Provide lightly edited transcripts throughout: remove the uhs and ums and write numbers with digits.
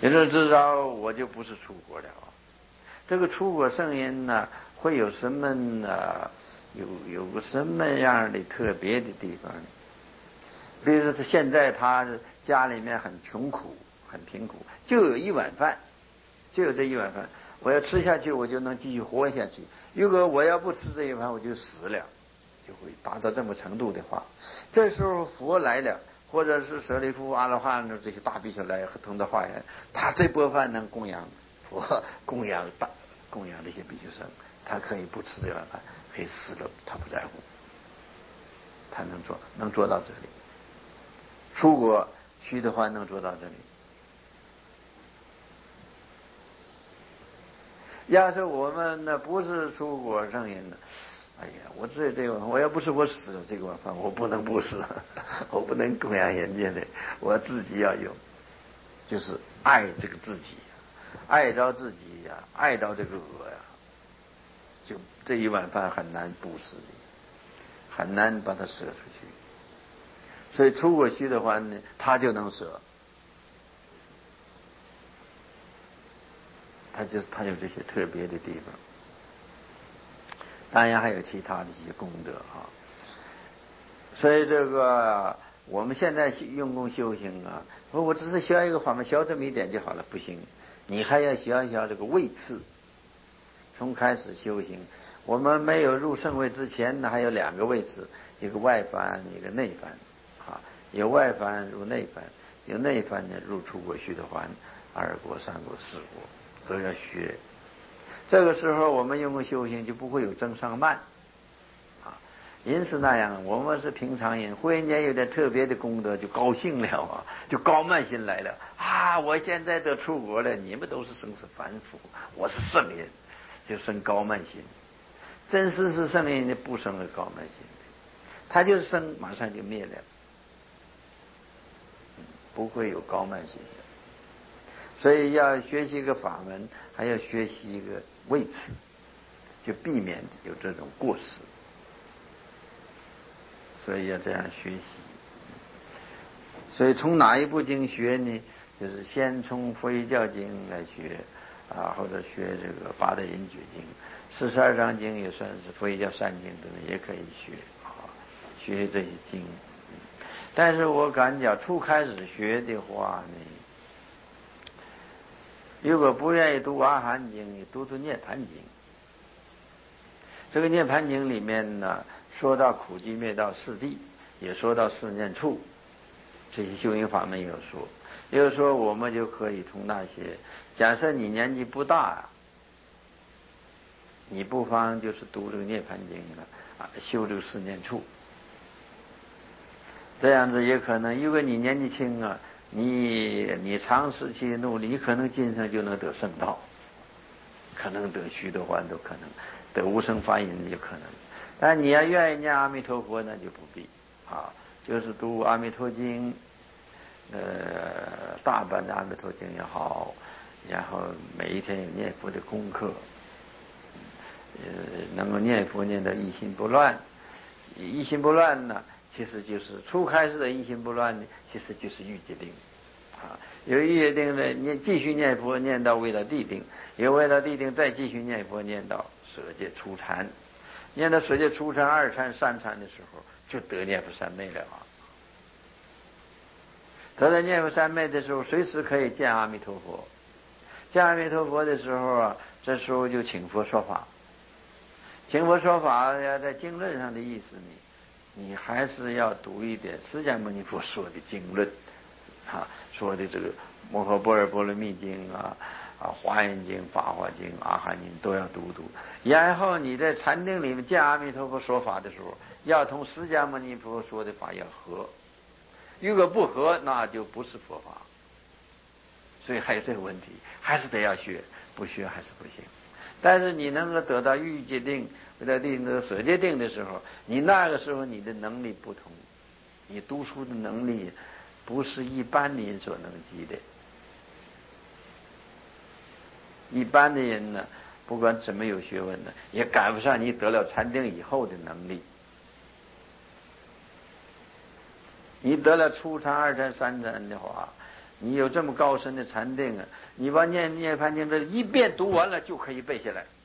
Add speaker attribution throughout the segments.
Speaker 1: 也就知道我就不是出国了。这个出国圣人呢，会有什么呢？有个什么样的特别的地方呢？比如说，现在他家里面很穷苦，很贫苦，就有一碗饭，就有这一碗饭，我要吃下去，我就能继续活下去。如果我要不吃这一碗，我就死了，就会达到这么程度的话，这时候佛来了，或者是舍利弗、阿罗汉这些大比丘来和同的化缘，他这钵饭能供养佛，供养这些比丘僧，他可以不吃这碗饭，可以死了，他不在乎，他能做到这里。出国虚的话能做到这里。要是我们呢不是出国圣人呢，哎呀，我这个我要不是我死了这个碗饭，我不能不死，我不能供养人家的，我自己要有，就是爱这个自己，爱着自己呀，爱着这个我呀，就这一碗饭很难布施的，很难把它舍出去。所以出国虚的话呢，他就能舍，他有这些特别的地方。当然还有其他的一些功德啊。所以这个我们现在用功修行啊，我只是学一个法门，学这么一点就好了，不行，你还要学一学这个位次。从开始修行，我们没有入圣位之前呢，还有两个位次，一个外凡，一个内凡啊。有外凡入内凡，有内凡呢入出国虚的环，二国、三国、四国都要学。这个时候我们用功修行就不会有增上慢啊。因此那样，我们是平常人，忽然间有点特别的功德，就高兴了啊，就高慢心来了啊！我现在都出国了，你们都是生死凡夫，我是圣人，就生高慢心。真实是圣人的不生了高慢心，他就是生马上就灭了。不会有高慢心的，所以要学习一个法门，还要学习一个位次，就避免有这种过失。所以要这样学习。所以从哪一部经学呢？就是先从佛遗教经来学啊，或者学这个八德印觉经、42章经也算是佛遗教善经等也可以学啊，学这些经。但是我感觉初开始学的话呢，如果不愿意读阿含经，你读涅盘经。这个涅盘经里面呢，说到苦集灭道四谛，也说到四念处，这些修行法门也有说。也就是说，我们就可以从那些，假设你年纪不大，你不妨就是读这个涅盘经啊，修这个四念处。这样子也可能，如果你年纪轻啊，你长时期努力，你可能今生就能得圣道，可能得须陀洹都可能，得无生法忍也可能。但你要愿意念阿弥陀佛，那就不必啊，就是读阿弥陀经，大般的阿弥陀经也好，然后每一天有念佛的功课，能够念佛念得一心不乱，一心不乱呢，其实就是初开始的一心不乱呢，其实就是欲界定啊。有欲界定呢，你继续念佛念到为了地定，有为了地定再继续念佛念到舍界初禅，念到舍界初禅、二禅、三禅的时候，就得念佛三昧了啊。得了念佛三昧的时候，随时可以见阿弥陀佛。见阿弥陀佛的时候啊，这时候就请佛说法。请佛说法要在经论上的意思呢，你还是要读一点释迦牟尼佛说的经论啊，说的这个摩诃般若波罗蜜经啊、华严经、法华经、阿含经都要读读。然后你在禅定里面见阿弥陀佛说法的时候，要同释迦牟尼佛说的法要合。如果不合，那就不是佛法。所以还有这个问题，还是得要学，不学还是不行。但是你能够得到欲界定、得定的舍界定的时候，你那个时候你的能力不同，你读书的能力不是一般人所能及的。一般的人呢，不管怎么有学问呢，也赶不上你得了禅定以后的能力。你得了初禅、二禅、三禅的话， 你有这么高深的禅定啊，你把涅槃经这一遍读完了就可以背下来，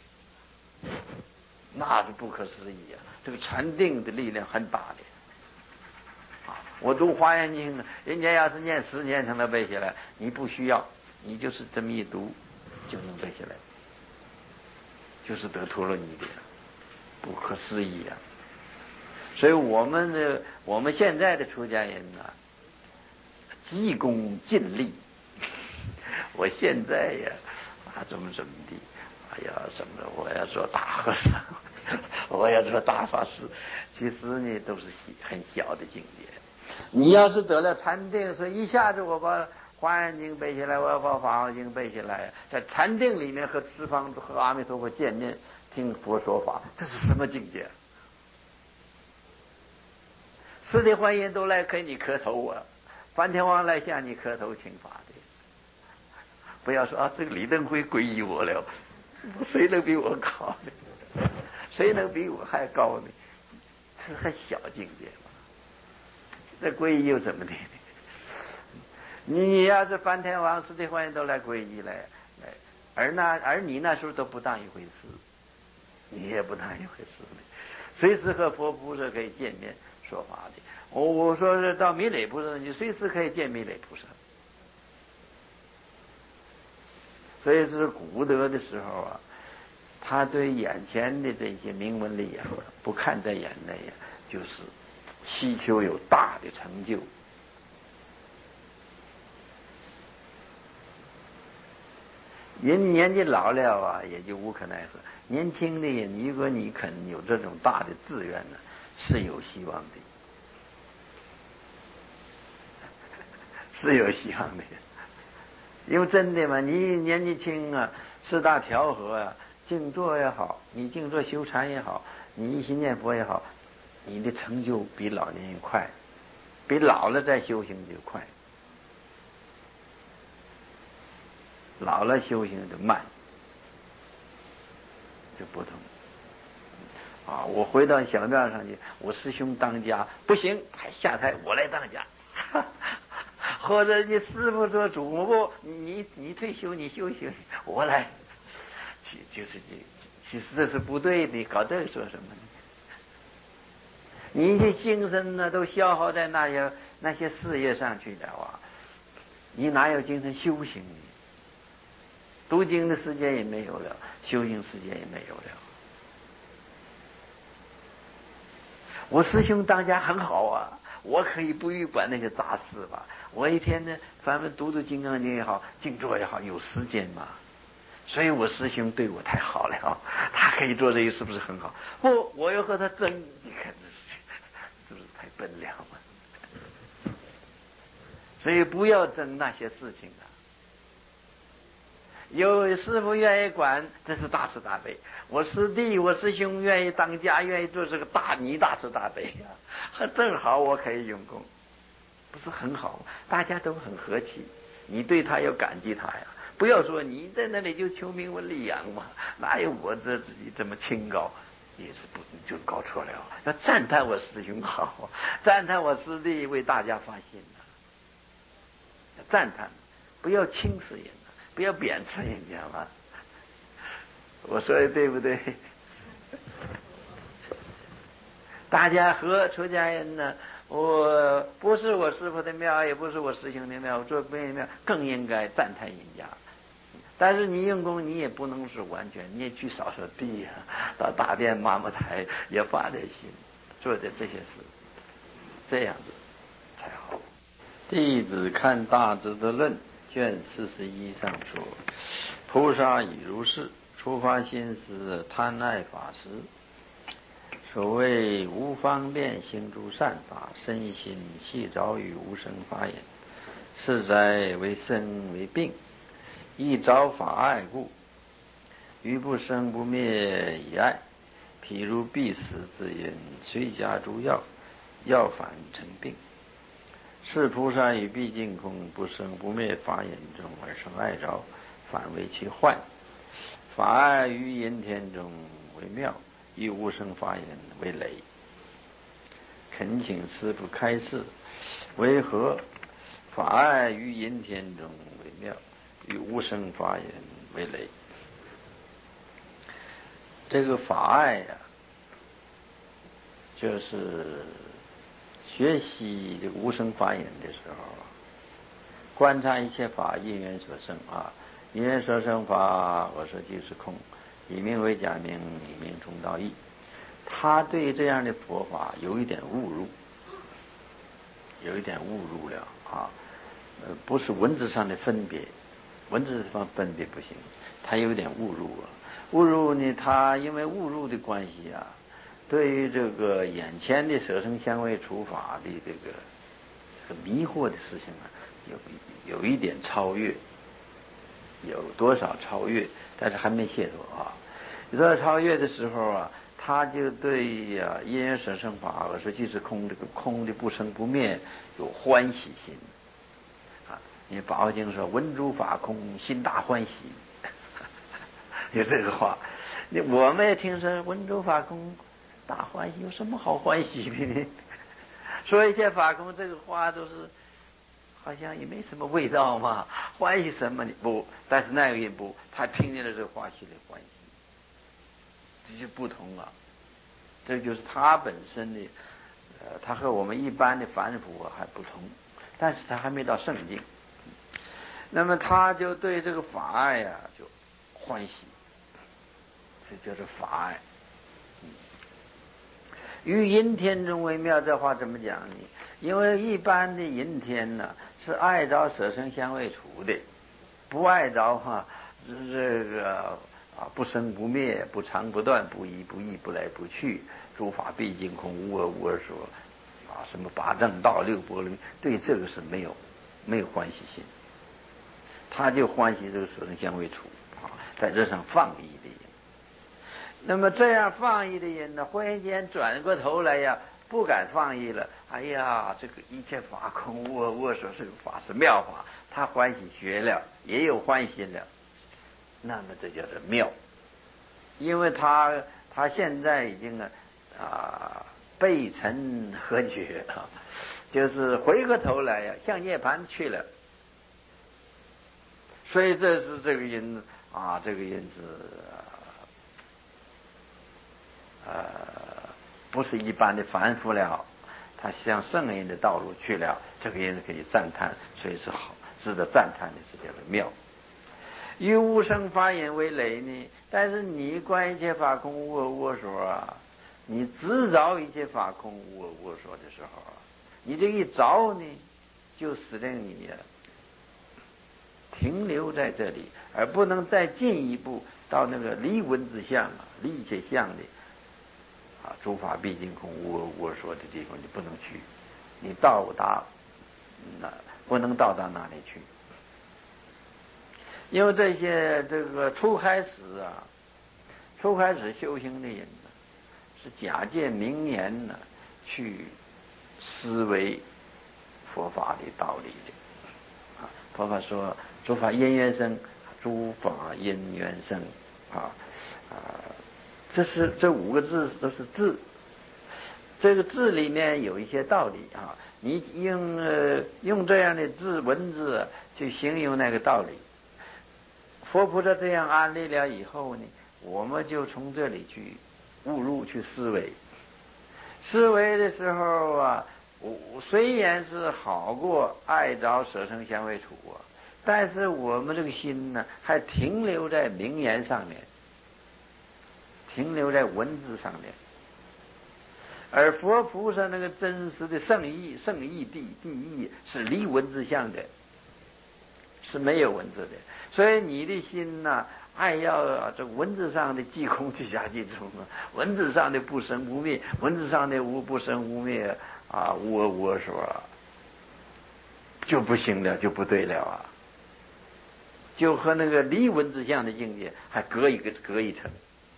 Speaker 1: 那是不可思议啊！这个禅定的力量很大的。我读华严经，人家要是念10年才能背下来，你不需要，你就是这么一读就能背下来，就是得陀罗尼的，不可思议啊！所以我们现在的出家人呢，急功近利。我现在呀，怎么的，哎呀，我要做大和尚，我要做大法师。其实呢，都是很小的境界。你要是得了禅定，说一下子我把华严经背下来，我要把法华经背下来，在禅定里面和十方和阿弥陀佛见面，听佛说法，这是什么境界？四谛观音都来给你磕头啊，梵天王来向你磕头请法的。不要说这个李登辉皈依我了，谁能比我高呢？谁能比我还高呢？这很小境界嘛。这皈依又怎么的呢？你要是梵天王、四谛观音都来皈依来，而你那时候都不当一回事，你也不当一回事呢。随时和佛菩萨可以见面说法的。我说是到弥勒菩萨，你随时可以见弥勒菩萨。所以是古德的时候啊，他对眼前的这些名闻利养不看在眼内呀，就是希求有大的成就。人年纪老了啊，也就无可奈何。年轻的人，如果你肯有这种大的志愿呢，是有希望的，是有希望的。因为真的嘛，你年纪轻啊，四大调和啊，静坐也好，你静坐修禅也好，你一心念佛也好，你的成就比老年人快，比老了再修行就快。老了修行就慢，就不同。我回到小庙上去，我师兄当家不行，还下台我来当家。或者你师父做主，不，你退休你修行，我来，其实这是不对的，搞这个说什么呢？你这精神呢都消耗在那些事业上去了啊，你哪有精神修行呢？读经的时间也没有了，修行时间也没有了。我师兄当家很好啊，我可以不管那些杂事吧。我一天呢，反正读金刚经也好，静坐也好，有时间嘛。所以我师兄对我太好了，他可以做这些，是不是很好？不，我又和他争，你看这是太笨了嘛。所以不要争那些事情啊。有师父愿意管，这是大慈大悲。我师弟、我师兄愿意当家，愿意做这个你大慈大悲啊，正好我可以用功，不是很好吗？大家都很和气，你对他要感激他呀。不要说你在那里就求名闻利养嘛，哪有我自己这么清高？也是不就搞错了。要赞叹我师兄好，赞叹我师弟为大家发心啊，要赞叹，不要轻视人。不要贬斥人家嘛，我说的对不对？大家和出家人呢，我不是我师父的庙，也不是我师兄的庙，我做别人庙更应该赞叹人家。但是你用功，你也不能是完全，你也去扫扫地呀，到大殿抹抹台，也发点心，做点这些事，这样子才好。弟子看《大智度论》卷41上说，菩萨已如是，初发心时贪爱法时，所谓无方便行诸善法，身心系着于无生法眼，是在为生为病，亦着法爱故，于不生不灭以爱。譬如必死之因，虽加诸药，药反成病。是菩萨于毕竟空不生不灭法眼中而生爱着，反为其患。法爱于阴天中为妙，以无生法眼为累。恳请师父开示，为何法爱于阴天中为妙，与无生法言为雷。这个法爱呀，就是学习这个无生法言的时候，观察一切法因缘所生啊，因缘所生法，我说即是空，以名为假名，以名充道义。他对这样的佛法有一点误入，了啊。不是文字上的分别，文字上分别不行，他有点误入啊。误入呢，他因为误入的关系啊，对于这个眼前的色声香味触法的这个迷惑的事情啊，有一点超越，有多少超越，但是还没解脱啊。有多少超越的时候啊，他就对呀因缘所生法，我说即是空，这个空的不生不灭，有欢喜心啊。因为《宝经》说闻诸法空，心大欢喜，有这个话。我们也听说闻诸法空，大欢喜，有什么好欢喜的呢？说一切法空，这个话都是好像也没什么味道嘛，欢喜什么呢？不，但是那个人不，他听见了这个话心里欢喜，这就不同了。这就是他本身的，他和我们一般的凡夫还不同，但是他还没到圣境。那么他就对这个法爱啊就欢喜，这就是法爱。于阴天中为妙，这话怎么讲呢？因为一般的阴天呢是爱着色声香味触的，不爱着这个不生不灭，不长不断，不依不异，不来不去，诸法毕竟空，无我无我所什么八正道六波罗蜜，对这个是没有欢喜心，他就欢喜这个色声香味触在这上放逸的人。那么这样放逸的人呢，忽然间转过头来呀，不敢放逸了。哎呀，这个一切法空，我说这个法是妙法，他欢喜学了，也有欢喜了。那么这叫做妙，因为他现在已经背尘合觉就是回过头来呀，向涅槃去了。所以这是这个人这个人是不是一般的凡夫了，他向圣人的道路去了，这个人可以赞叹，所以是好，值得赞叹的是叫做妙。于无生法眼为累呢，但是你观一切法空无我无我所你执着一切法空无我无我所的时候你这一着呢，就使得你停留在这里，而不能再进一步到那个离文字相离一切相的诸法毕竟空无我无我所的地方，你不能去，你不能到达哪里去。因为这个初开始修行的人呢，是假借名言呢去思维佛法的道理的佛法说诸法因缘生，诸法因缘生这五个字都是字，这个字里面有一些道理你用这样的文字去形容那个道理。佛菩萨这样安利了以后呢，我们就从这里去误入去思维。思维的时候虽然是好过爱着色声香味触但是我们这个心呢，还停留在名言上面，停留在文字上面。而佛菩萨那个真实的圣意地义是离文字相的，是没有文字的。所以你的心呢，爱要这文字上的即空即假即中文字上的不生不灭，文字上的不生不灭无我无我所就不行了，就不对了就和那个离文字相的境界还隔一层，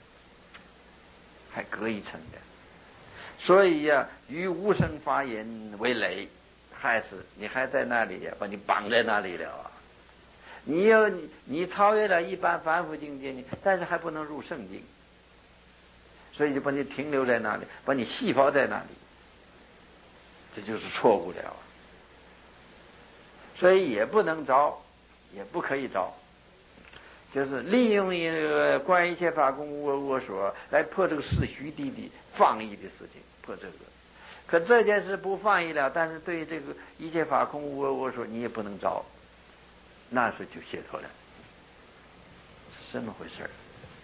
Speaker 1: 的。所以于无生法眼为累，你还在那里把你绑在那里了你超越了一般凡夫境界但是还不能入圣境，所以就把你停留在那里，把你细胞在那里，这就是错误了所以也不能着，也不可以着。就是利用一个观一切法空无我我所来破这个是虚谛的放逸的事情，破这个。可这件事不放逸了，但是对这个一切法空无我我所你也不能着，那时候就解脱了，是这么回事儿。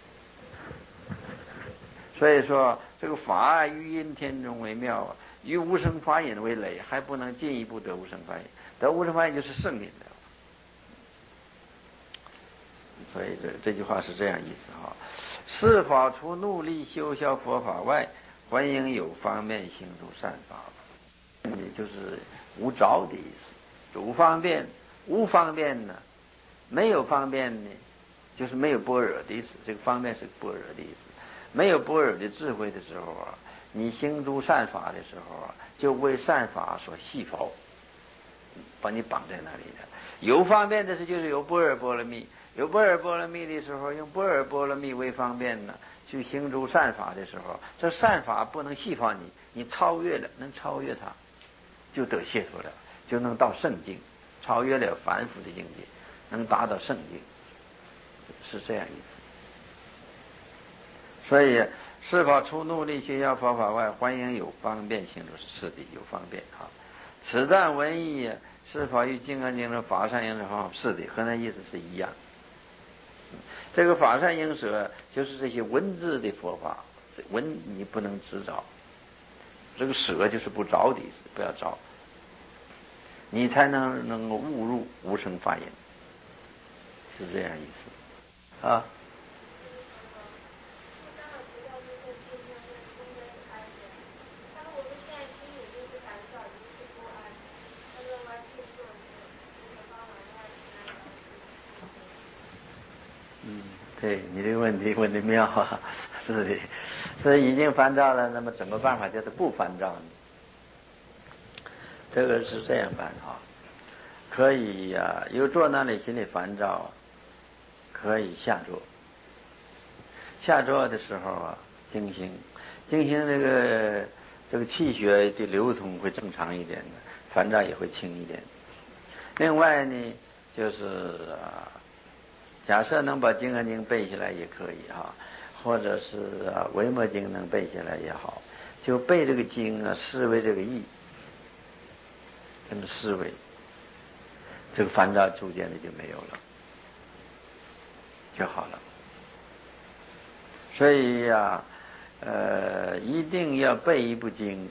Speaker 1: 所以说这个法于因天中为妙啊，于无生法隐为累，还不能进一步得无生法隐。得无生法隐就是圣隐的。所以这句话是这样意思哈。是法除努力修效佛法外，还应有方便行诸善法。也就是无着的意思。无方便，无方便呢，没有方便呢，就是没有般若的意思。这个方便是般若的意思。没有般若的智慧的时候啊，你行诸善法的时候啊，就为善法所系缚，把你绑在那里了。有方便的是就是有般若波罗蜜，有般若波罗蜜的时候，用般若波罗蜜为方便呢，去行诸善法的时候，这善法不能系缚你，你超越了，能超越它，就得解脱了，就能到圣境，超越了凡夫的境界，能达到圣境，是这样意思。所以是法除努力修效佛法外，还应有方便行诸是的，有方便啊。此段文义是否与金刚经的法善应舍方法是的，和那意思是一样。这个法善应舍就是这些文字的佛法，文你不能执着，这个舍就是不着的意思，不要着，你才能够悟入无生法隐，是这样意思啊。对，你这个问题问得妙啊，是的，所以已经烦躁了，那么怎么办法叫做不烦躁呢？这个是这样办啊，可以呀，有坐那里心里烦躁，可以下坐。下坐的时候啊，静心这个气血的流通会正常一点的，烦躁也会轻一点。另外呢，就是假设能把《金刚经》背下来也可以哈，或者是《维摩经》能背下来也好，就背这个经啊，思维这个意，跟着思维，这个烦躁逐渐的就没有了，就好了。所以呀，一定要背一部经，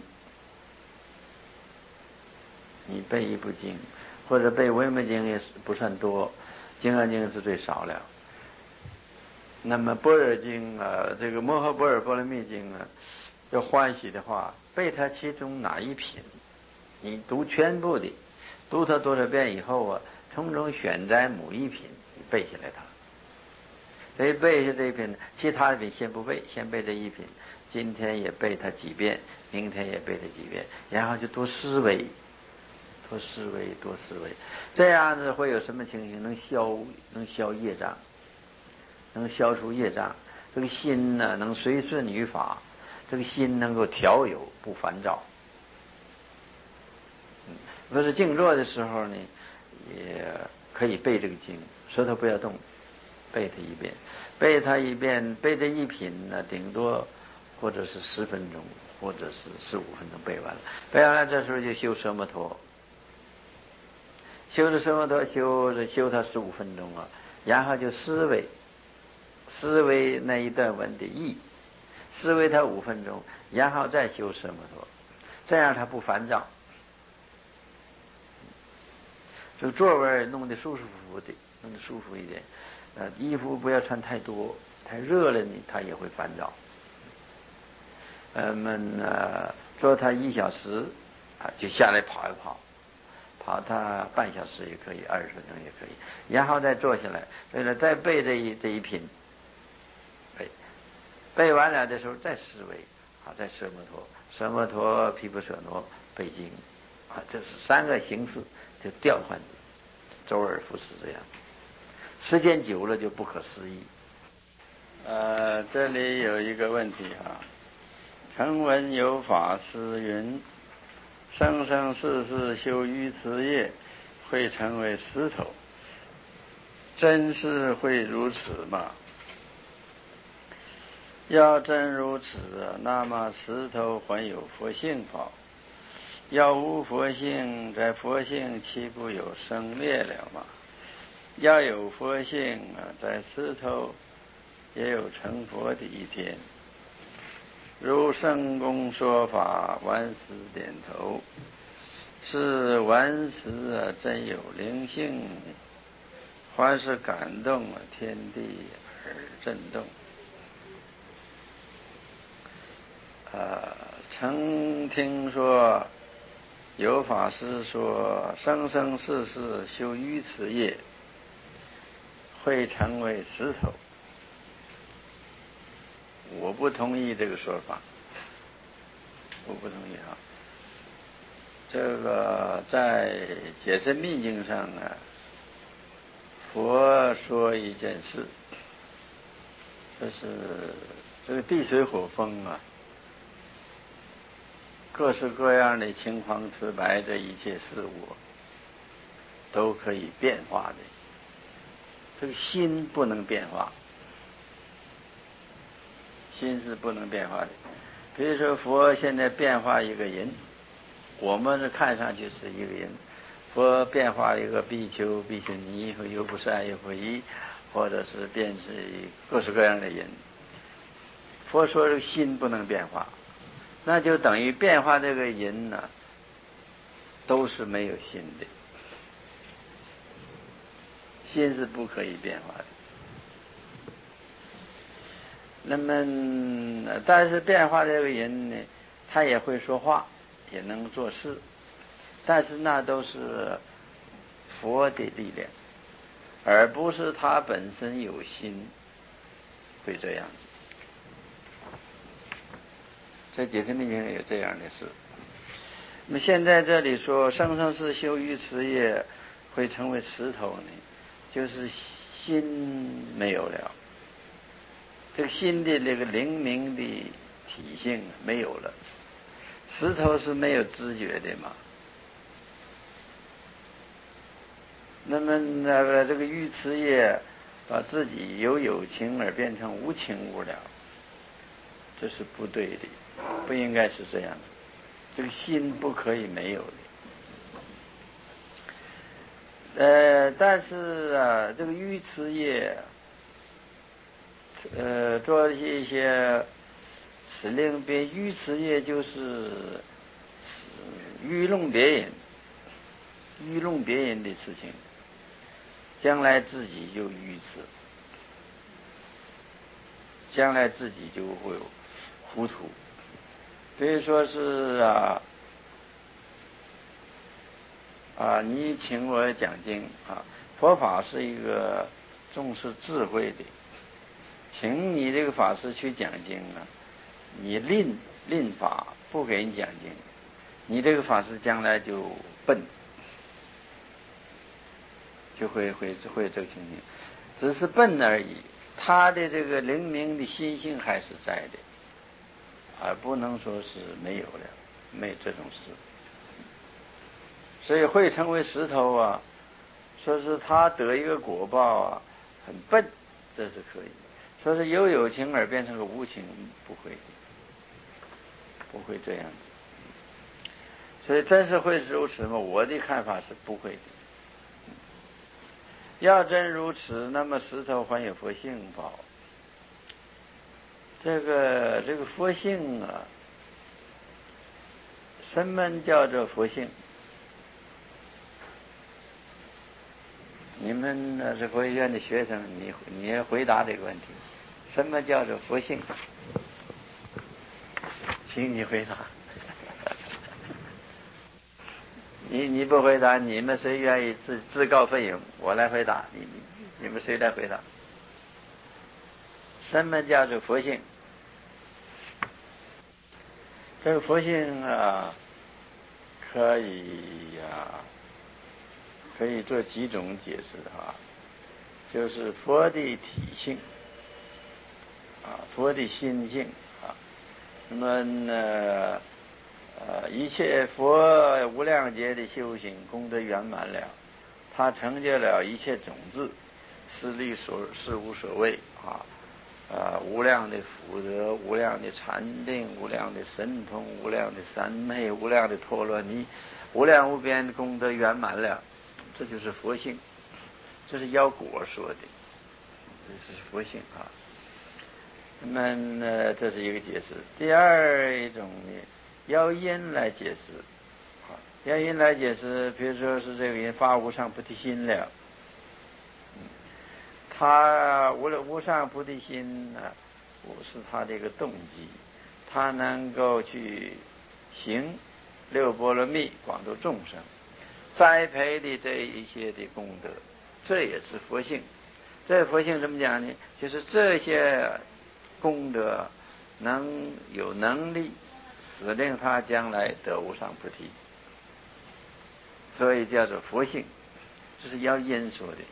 Speaker 1: 你背一部经，或者背《维摩经》也不算多，《金刚经》是最少了。那么《般若经》啊，这个《摩诃般若波罗蜜经》啊，要欢喜的话，背它其中哪一品，你读全部的，读它多少遍以后啊，从中选摘某一品，你背下来它。所以背下这一品，其他的品先不背，先背这一品。今天也背它几遍，明天也背它几遍，然后就多思维，多思维，多思维。这样子会有什么情形？能消业障，能消除业障。这个心呢，能随顺于法，这个心能够调有，不烦躁。不是静坐的时候呢，也可以背这个经，舌头不要动，背它一遍，背它一遍，背这一品呢，顶多或者是10分钟，或者是15分钟背完了。背完了，这时候就修奢摩陀，修着奢摩陀，修它15分钟啊，然后就思维那一段文的意，思维它5分钟，然后再修奢摩陀，这样它不烦躁。这个座位弄得舒舒服服的，弄得舒服一点。衣服不要穿太多，太热了呢，他也会烦躁。坐他1小时啊，就下来跑一跑，跑他半小时也可以，20分钟也可以，然后再坐下来，对了，再背这一品，背完了的时候再思维，好，再奢摩陀、毗婆舍那背经，啊，这是3个形式就调换，周而复始这样，时间久了就不可思议。这里有一个问题啊，曾闻有法师云：生生世世修愚痴业， 会成为石头。真是会如此吗？要真如此，那么石头还有佛性否？要无佛性，在佛性岂不有生灭了吗？要有佛性，在石头也有成佛的一天。如圣公说法，顽石点头，是顽石真有灵性，还是感动天地而震动？曾听说有法师说，生生世世修愚痴业会成为石头。我不同意这个说法，我不同意啊。这个在解释密经上啊，佛说一件事，就是这个地水火风啊，各式各样的青黄赤白，这一切事物都可以变化的，这个心不能变化，心是不能变化的。比如说佛现在变化一个人，我们看上去是一个人，佛变化一个比丘、比丘尼和优婆塞、优婆夷，或者是变是各式各样的人。佛说这个心不能变化，那就等于变化这个人呢，都是没有心的，心是不可以变化的。那么，但是变化这个人呢，他也会说话，也能做事，但是那都是佛的力量，而不是他本身有心会这样子。在解释密经有这样的事。那么现在这里说生生世修愚痴业会成为石头呢，就是心没有了，这个心的这个灵明的体性没有了。石头是没有知觉的嘛，那么那个这个愚痴业把自己由有情而变成无情无了，这是不对的，不应该是这样的。这个心不可以没有的。但是啊，这个愚痴业，做一些使令别愚痴业，就是愚弄别人，愚弄别人的事情，将来自己就愚痴，将来自己就会糊涂。比如说是你请我讲经啊，佛法是一个重视智慧的，请你这个法师去讲经啊，你吝法不给你讲经，你这个法师将来就笨，就会这个情形，只是笨而已，他的这个灵明的心性还是在的，而不能说是没有了，没这种事。所以会成为石头啊，说是他得一个果报啊，很笨，这是可以。说是由有情而变成个无情，不会，不会这样子。所以真是会如此吗？我的看法是不会的。要真如此，那么石头还有佛性否？这个佛性啊，什么叫做佛性？你们是佛学院的学生，你也回答这个问题，什么叫做佛性？请你回答。你不回答，你们谁愿意自告奋勇？我来回答，你们谁来回答？什么叫做佛性？这个佛性啊，可以做几种解释啊，就是佛的体性佛的心性啊。那么一切佛无量劫的修行功德圆满了， 他成就了一切种子，事无所谓无量的福德，无量的禅定，无量的神通，无量的三昧，无量的陀罗尼，无量无边的功德圆满了，这就是佛性，这是妖果说的，这是佛性啊。那么这是一个解释。第二一种呢，妖因来解释妖因来解释，比如说是这个人发无上菩提心了，他无上菩提心呢，是他的一个动机，他能够去行六波罗蜜，广度众生，栽培的这一些的功德，这也是佛性。这佛性怎么讲呢？就是这些功德能有能力使令他将来得无上菩提，所以叫做佛性，这是妖因说的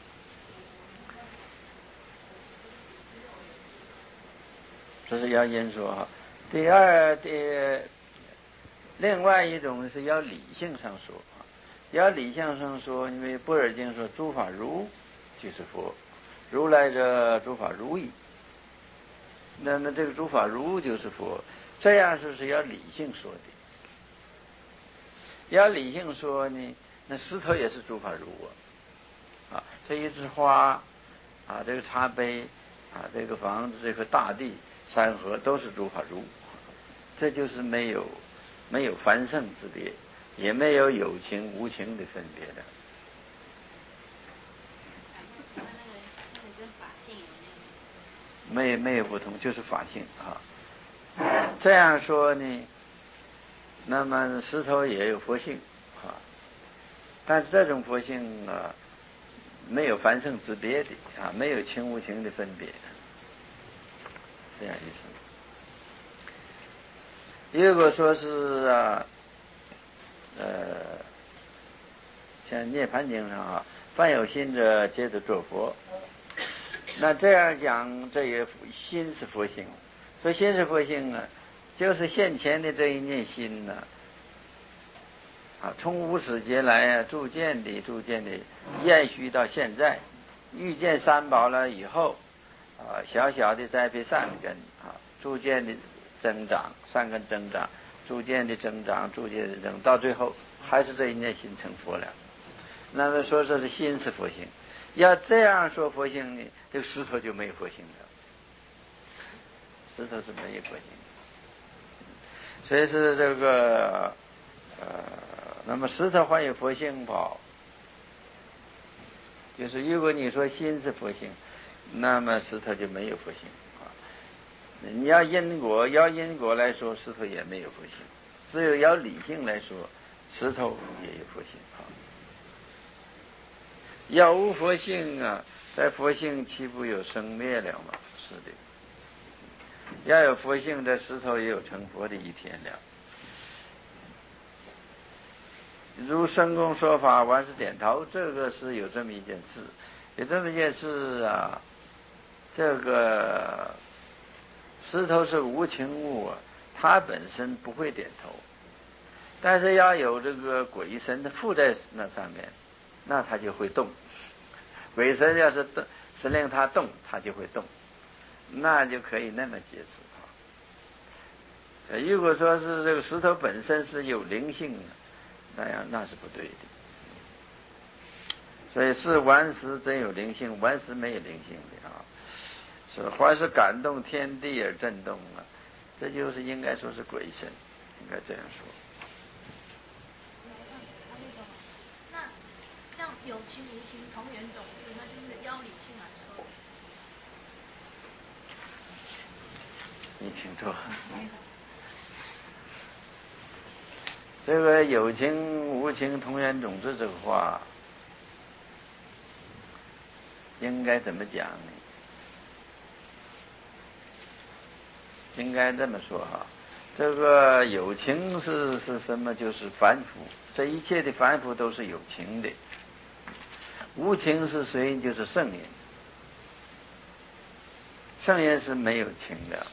Speaker 1: 这是妖因说第二另外一种是要理性上说要理性上说，因为般若经说诸法如就是佛，如来者诸法如意，那么这个诸法如就是佛，这样是要理性说的。要理性说呢，那石头也是诸法如这一枝花这个茶杯这个房子，这个大地山河都是诸法如，这就是没有凡圣之别，也没有有情无情的分别的。没有不同，就是法性这样说呢，那么石头也有佛性但是这种佛性没有凡圣之别的没有情无情的分别，这样意思。如果说是像涅盘经上凡有心者皆得作佛，那这样讲，这也心是佛性，所以心是佛性就是现前的这一念心从无始劫来逐渐的延续到现在，遇见三宝了以后小小的栽培善根逐渐的增长，善根增长，逐渐的增长，到最后还是这一念心成佛了。那么说这是心是佛性，要这样说佛性呢，这个石头就没有佛性了，石头是没有佛性的。所以是这个那么石头还有佛性宝，就是如果你说心是佛性，那么石头就没有佛性你要因果来说，石头也没有佛性，只有要理性来说，石头也有佛性要无佛性在佛性岂不有生灭了吗？是的。要有佛性，这石头也有成佛的一天了。如圣公说法，万事点头，这个是有这么一件事，有这么一件事这个石头是无情物它本身不会点头，但是要有这个鬼神的附在那上面，那它就会动。鬼神要是令它动，它就会动，那就可以那么解释如果说是这个石头本身是有灵性的，那是不对的。所以是顽石真有灵性，顽石没有灵性的是还是感动天地而震动这就是应该说是鬼神，应该这样说。
Speaker 2: 那像有情无情同源种子，那就是要理性来说。
Speaker 1: 你请坐。这个有情无情同源种子这个话，应该怎么讲呢？应该这么说这个有情是什么？就是凡夫，这一切的凡夫都是有情的。无情是谁？就是圣人。圣人是没有情的，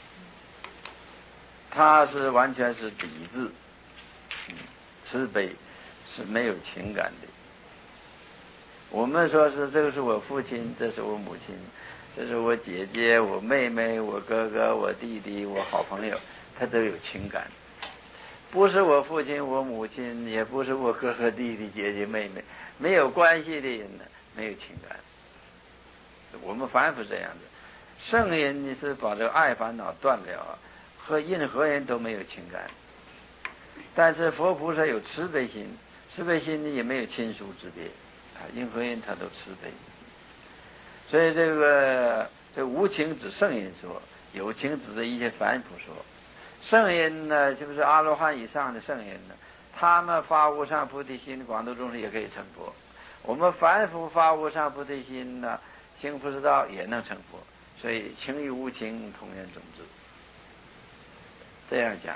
Speaker 1: 他是完全是理智慈悲，是没有情感的我们说是这个是我父亲，这是我母亲，这是我姐姐、我妹妹、我哥哥、我弟弟、我好朋友，他都有情感。不是我父亲、我母亲，也不是我哥哥、弟弟、姐姐、妹妹，没有关系的人呢，没有情感。我们凡夫这样子，圣人你是把这个爱烦恼断了，和任何人都没有情感。但是佛菩萨有慈悲心，慈悲心呢也没有亲疏之别，任何人他都慈悲。所以这无情指圣人说，有情指的一些凡夫说。圣人呢，就是阿罗汉以上的圣人呢，他们发无上菩提心，广度众生也可以成佛。我们凡夫发无上菩提心呢，行菩萨道也能成佛。所以情与无情同源种子，这样讲，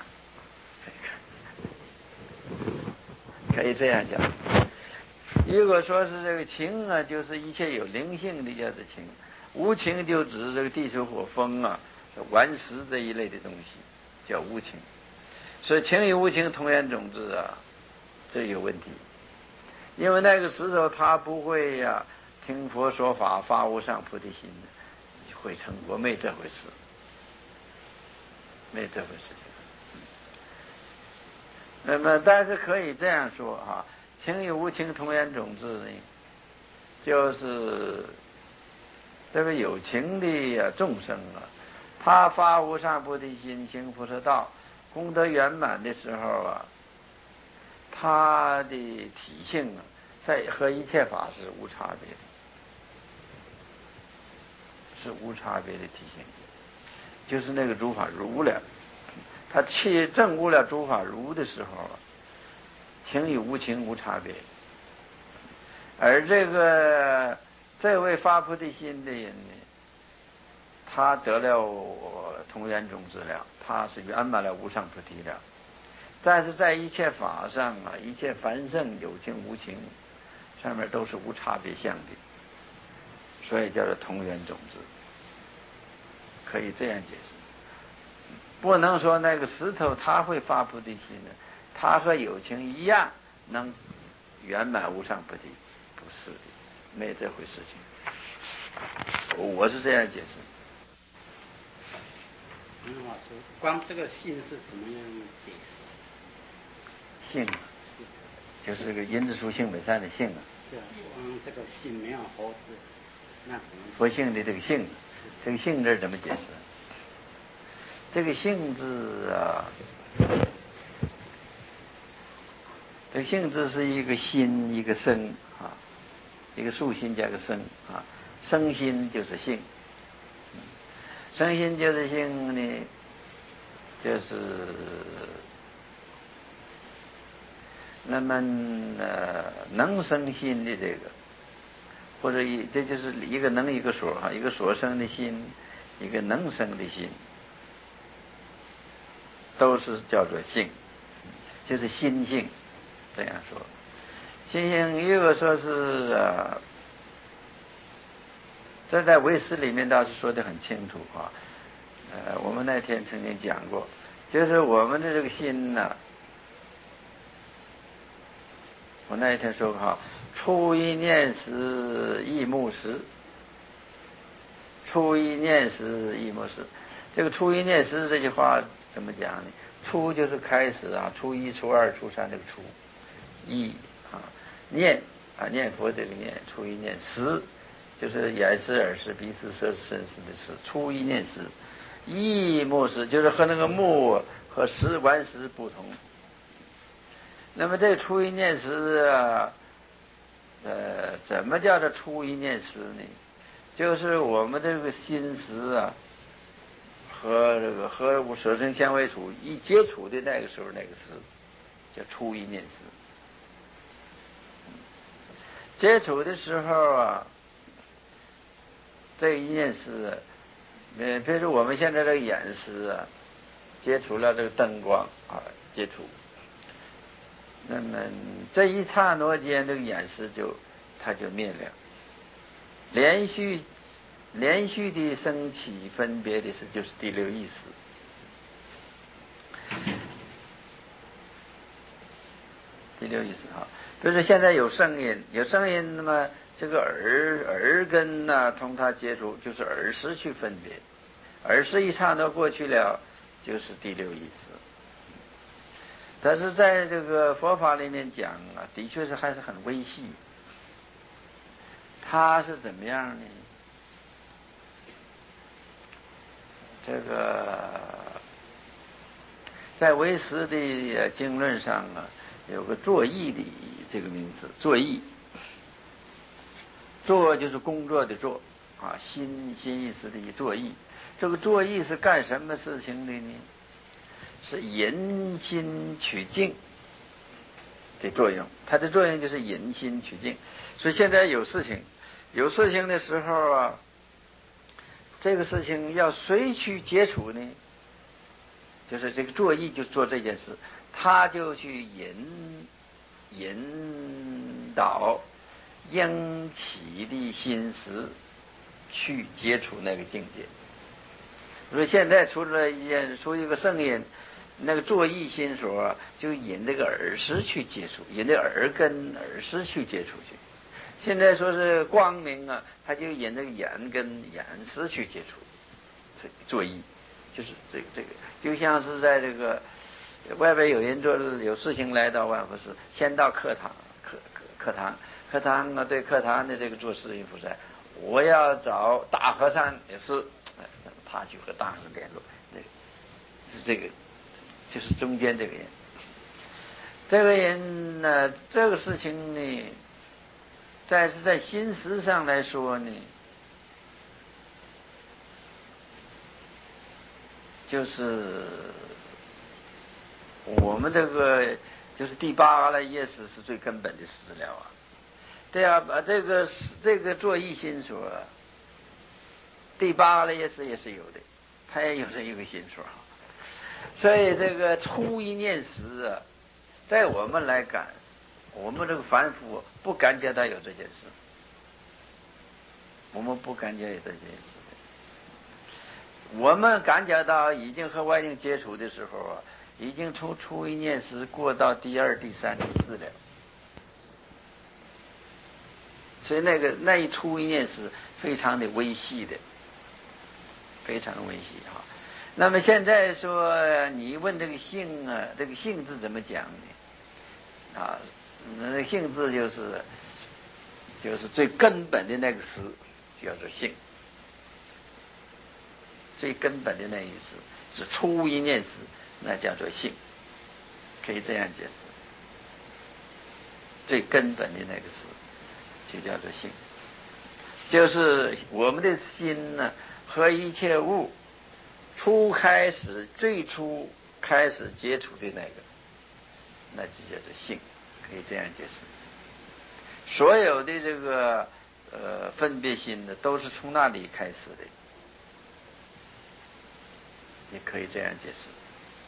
Speaker 1: 可以这样讲。如果说是这个情啊，就是一切有灵性的叫做情；无情就指这个地水火风啊、顽石这一类的东西，叫无情。所以情与无情同源种子啊，这有问题。因为那个石头它不会呀、听佛说法发无上菩提心的，会成佛，没这回事，没这回事情。那么但是可以这样说啊，情与无情同源种子呢，就是这个有情的众生啊，他发无上菩提心，行菩萨道，功德圆满的时候啊，他的体性啊，在和一切法是无差别的，是无差别的体性，就是那个诸法如了。他去证悟了诸法如的时候啊，情与无情无差别。而这位发菩提心的人呢，他得了同源种子了，他是圆满了无上菩提了。但是在一切法上啊，一切凡圣有情无情上面都是无差别相的，所以叫做同源种子，可以这样解释。不能说那个石头它会发菩提心的，它和有情一样能圆满无上菩提，不是的，没这回事情。我是这样解释。
Speaker 3: 老师，光这个性是怎么样解释？
Speaker 1: 性就是个因之属性本善的性啊。
Speaker 3: 是啊，光这个性没有佛字，那可能
Speaker 1: 佛性的这个性，这个性字怎么解释？这个性字啊，这个性字是一个心一个生啊，一个竖心加个生啊，生心就是性，生心就是性呢，就是那么能生心的这个，或者这就是一个能一个所哈，一个所生的心，一个能生的心，都是叫做性，就是心性。这样说，心性如果说是这在唯识里面倒是说得很清楚啊。我们那天曾经讲过，就是我们的这个心呢，我那一天说过初一念时忆木时，初一念时忆木时。这个初一念时这句话怎么讲呢？初就是开始啊，初一、初二、初三这个初，一啊念啊念佛这个念，初一念时就是眼识、耳识、鼻识、舌识、身识的识，初一念时。忆木时就是和那个木和识顽石不同。那么这初一念时啊，怎么叫做初一念时呢？就是我们这个心识啊，和这个和舍身相为处一接触的那个时候，那个时叫初一念时。接触的时候啊，这一念时，比如我们现在这个眼识啊，接触了这个灯光啊，接触。那么这一刹那间，这个眼识它就灭了，连续的升起分别的是就是第六意识。第六意识啊，比如说现在有声音，那么这个耳根呢，同它接触，就是耳识去分别，耳识一刹那过去了，就是第六意识。但是在这个佛法里面讲啊，的确是还是很微细。它是怎么样呢？这个在唯识的经论上啊，有个作意的这个名词，作意。作就是工作的作啊，心意识的作意。这个作意是干什么事情的呢？是引心取境的作用，它的作用就是引心取境。所以现在有事情的时候啊，这个事情要谁去接触呢？就是这个作意就做这件事，他就去引导应起的心思去接触那个境界。所以现在出一个声音，那个作意心所就引这个耳识去接触，引这耳根耳识去接触去。现在说是光明啊，他就引这个眼根眼识去接触，作意就是这个，就像是在这个外边有人有事情来到万佛寺，先到课堂啊，对课堂的这个做事情负责。我要找大和尚也是，他去和大和尚联络，是这个，就是中间这个人。这个人呢，这个事情呢，在心识上来说呢，就是我们这个就是第八阿赖耶识是最根本的资料啊。对啊，把这个作意心所，第八阿赖耶识也是有的，它也有这一个心所。所以这个初一念识啊，在我们来讲，我们这个凡夫不感觉到有这件事，我们不感觉有这件事。我们感觉到已经和外境接触的时候啊，已经从初一念识过到第二、第三、第四了。所以那一初一念识非常的微细的，非常微细哈。那么现在说你问这个性啊，这个性字怎么讲呢？啊，那性字就是最根本的那个识，叫做性。最根本的那一识是初一念识，那叫做性，可以这样解释。最根本的那个识就叫做性，就是我们的心呢和一切物最初开始接触的那就叫做性，可以这样解释。所有的这个分别心呢，都是从那里开始的，也可以这样解释。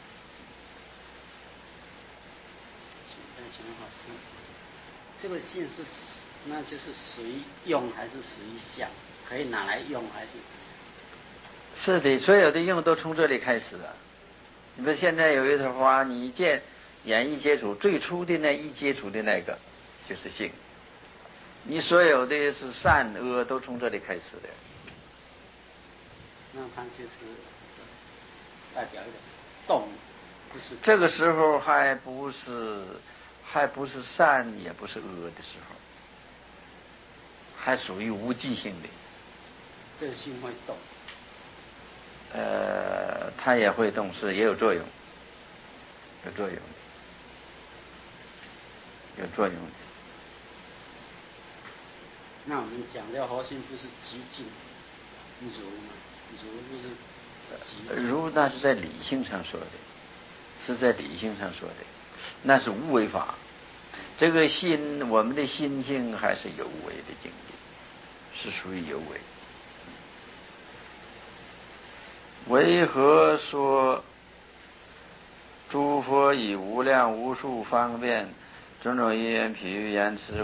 Speaker 3: 请问老师，这个性是那就是随用还是随想？可以拿来用还是？
Speaker 1: 是的，所有的用都从这里开始的。你们现在有一朵花，你一见眼一接触，最初的一接触的那个就是性。你所有的是善恶都从这里开始的。
Speaker 3: 那它就是代表一个动，不是
Speaker 1: 这个时候还不是善也不是恶的时候，还属于无记性的。
Speaker 3: 这个心会动。
Speaker 1: 它也会动，也有作用，有作用。
Speaker 3: 那我们讲这个核心不是极静如吗？如就是极静。
Speaker 1: 如那是在理性上说的，那是无为法。这个心，我们的心性还是有为的境界，是属于有为。为何说诸佛以无量无数方便种种因缘譬喻言辞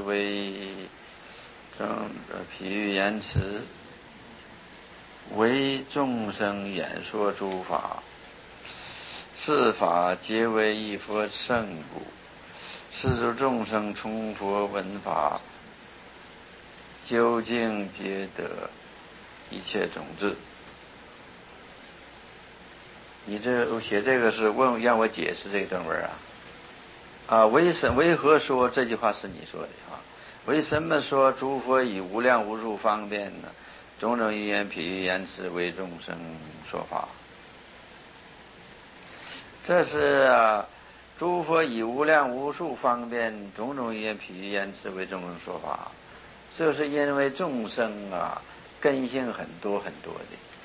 Speaker 1: 为众生演说诸法，是法皆为一佛圣故，是诸众生从佛闻法， 究竟皆得一切种子。你我写这个是让我解释这段文为何说这句话是你说的为什么说诸佛以无量无数方便呢？种种语言譬喻言辞为众生说法。这是诸佛以无量无数方便种种语言譬喻言辞为众生说法，就是因为众生根性很多很多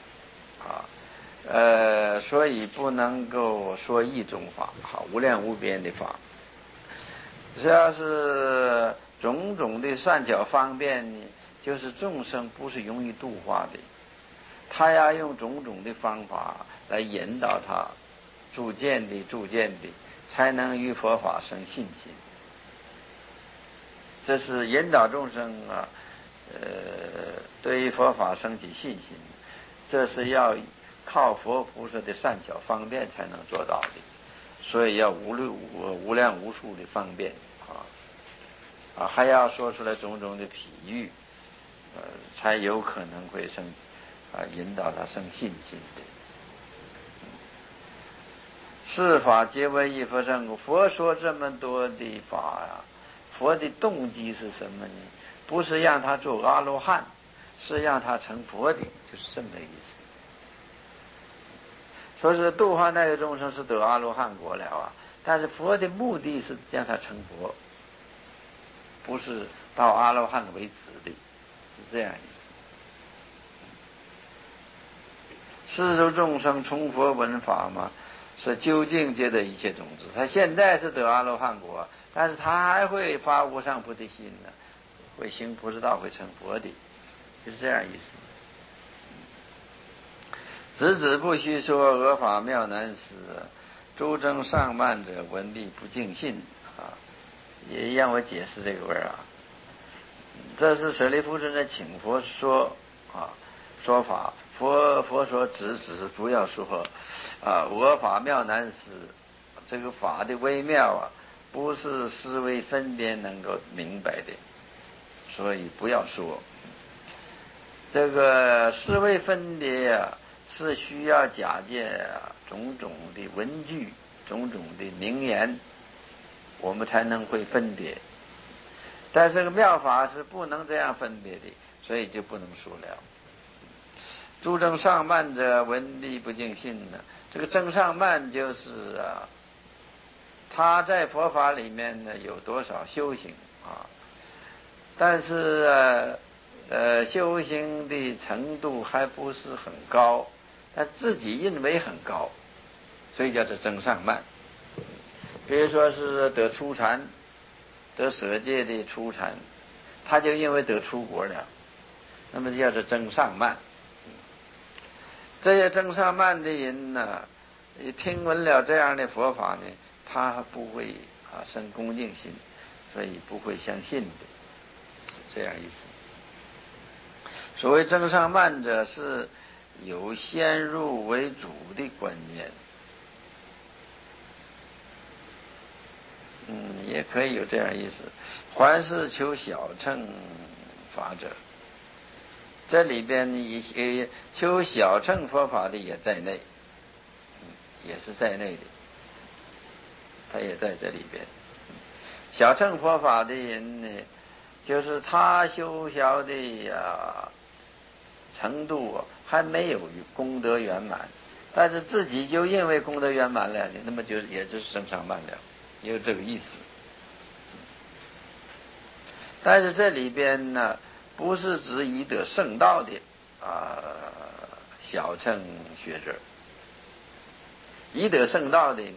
Speaker 1: 的所以不能够说一种法无量无边的法。只要是种种的善巧方便呢，就是众生不是容易度化的，他要用种种的方法来引导他逐渐的才能与佛法生信心。这是引导众生对于佛法升起信心，这是要靠佛菩萨的善巧方便才能做到的，所以要无量无数的方便还要说出来种种的譬喻才有可能会引导他生信心的。是法皆为一佛乘。佛说这么多的法佛的动机是什么呢？不是让他做阿罗汉，是让他成佛的，就是这么个意思。说是度化那个众生是得阿罗汉果了但是佛的目的是让他成佛，不是到阿罗汉为止的，是这样意思。世俗众生从佛闻法嘛，是究竟皆得一切种子。他现在是得阿罗汉果，但是他还会发无上菩提心呢，会行菩萨道，会成佛的，就是这样意思。子不虚说，讹法妙难思，诸增上慢者闻必不尽信也让我解释这个文这是舍利弗尊者请佛说说法，佛说只是不要说讹法妙难思，这个法的微妙不是思维分别能够明白的，所以不要说。这个思维分别是需要假借种种的文句，种种的名言，我们才能会分别。但这个妙法是不能这样分别的，所以就不能说了。诸增上慢者闻必不尽信呢，这个增上慢就是他在佛法里面呢有多少修行但是修行的程度还不是很高，但自己认为很高，所以叫做增上慢。比如说是得初禅，得舍戒的初禅，他就因为得出国了，那么叫做增上慢。这些增上慢的人呢，听闻了这样的佛法呢，他不会生恭敬心，所以不会相信的，是这样意思。所谓增上慢者，是有先入为主的观念。也可以有这样意思。凡是求小乘法者，这里边求小乘佛法的也在内，也是在内的，他也在这里边。小乘佛法的人呢，就是他修小的程度还没有功德圆满，但是自己就认为功德圆满了，那么就也就是增上慢了，也有这个意思。但是这里边呢，不是指以得圣道的小乘学者，以得圣道的呢，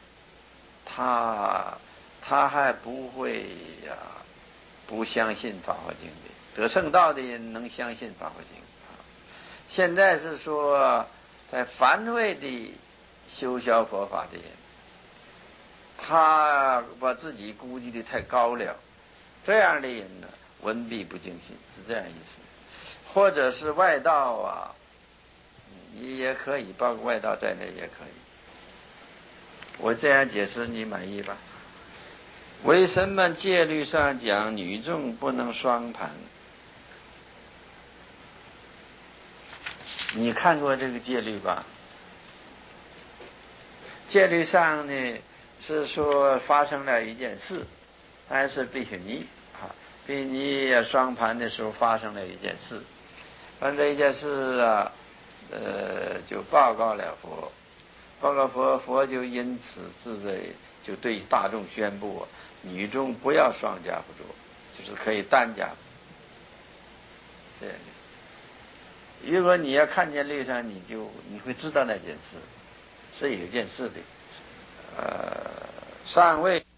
Speaker 1: 他还不会不相信法华经的。得圣道的人能相信法华经现在是说在凡位的修小佛法的人，他把自己估计的太高了，这样的人呢，闻必不尽信，是这样意思。或者是外道也可以，包括外道在内也可以。我这样解释你满意吧？为什么戒律上讲女众不能双盘？ 你看过这个戒律吧？戒律上呢是说发生了一件事，还是比丘尼啊？比丘尼双盘的时候发生了一件事，反正一件事啊，就报告了佛，报告佛，佛就因此自罪，就对大众宣布，女众不要双家不着，就是可以单家。这样的。如果你要看见律上，你会知道那件事，是有一件事的，上位。